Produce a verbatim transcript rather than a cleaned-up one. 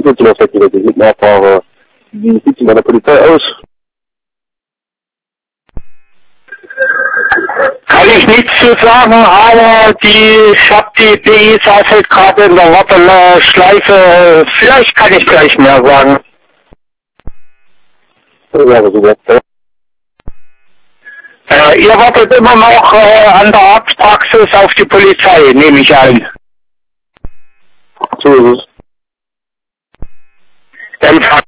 Tut mir leid, dass ich nicht nachfahre. Wie sieht es bei der Polizei aus? Kann ich nichts zu sagen, aber die, ich hab die P I saß halt gerade in der Warteschleife. Vielleicht kann ich gleich mehr sagen. Ja, aber so wird Äh, ihr wartet immer noch äh, an der Arztpraxis auf die Polizei, nehme ich an. So ist es. Dann